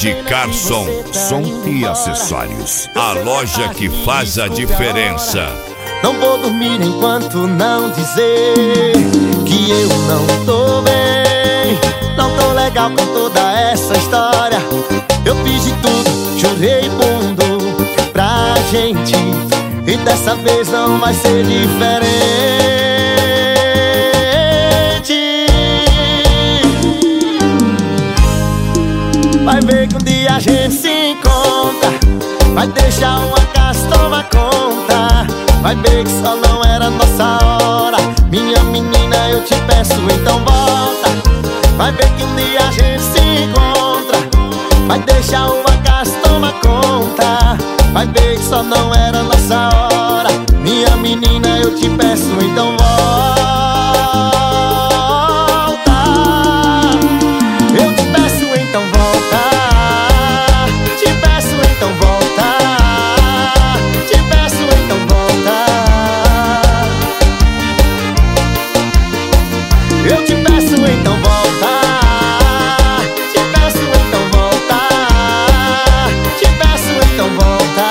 Rede Carson, som e acessórios. A loja que faz a diferença. Não vou dormir enquanto não dizer que eu não tô bem. Não tô legal com toda essa história. Eu fiz de tudo, jurei mundo pra gente, e dessa vez não vai ser diferente. Vai ver que um dia a gente se encontra. Vai deixar uma casa tomar conta. Vai ver que só não era nossa hora. Minha menina, eu te peço, então volta. Vai ver que um dia a gente se encontra. Vai deixar uma casa tomar conta. Vai ver que só não era nossa hora. Minha menina, eu te peço, então volta. Eu te peço, então volta. Te peço, então volta. Te peço, então volta. Eu te peço, então volta. Te peço, então volta. Te peço, então volta.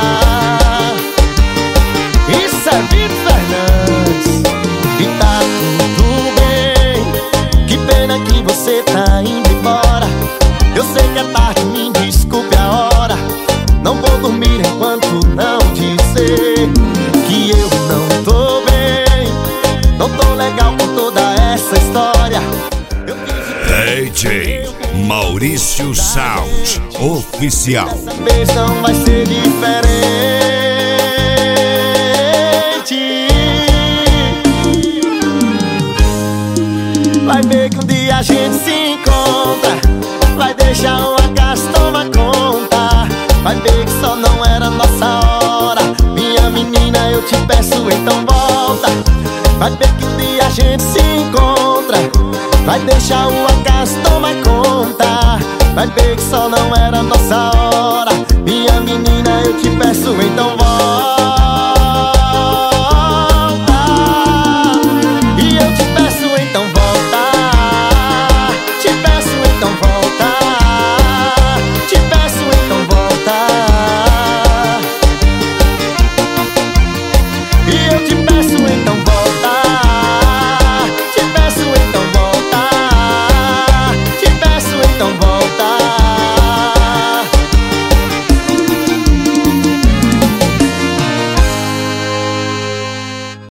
Isso é Vitor Fernandes. E tá tudo bem. Que pena que você tá indo embora. Eu sei que é tarde, me desculpe a hora. Não vou dormir enquanto não dizer que eu não tô bem. Não tô legal com toda essa história. DJ Maurício Sound Oficial. Dessa vez não vai ser diferente. Vai ver que um dia a gente se encontra. Vai deixar uma casa tomar conta. Vai ver que só não era nossa hora. Minha menina, eu te peço, então volta. Vai ver que um dia a gente se encontra. Vai deixar o acaso tomar conta. Vai ver que só não era nossa hora. Minha menina, eu te peço, então volta. E eu te peço, então volta. Te peço, então volta. Te peço, então volta. E eu te peço, então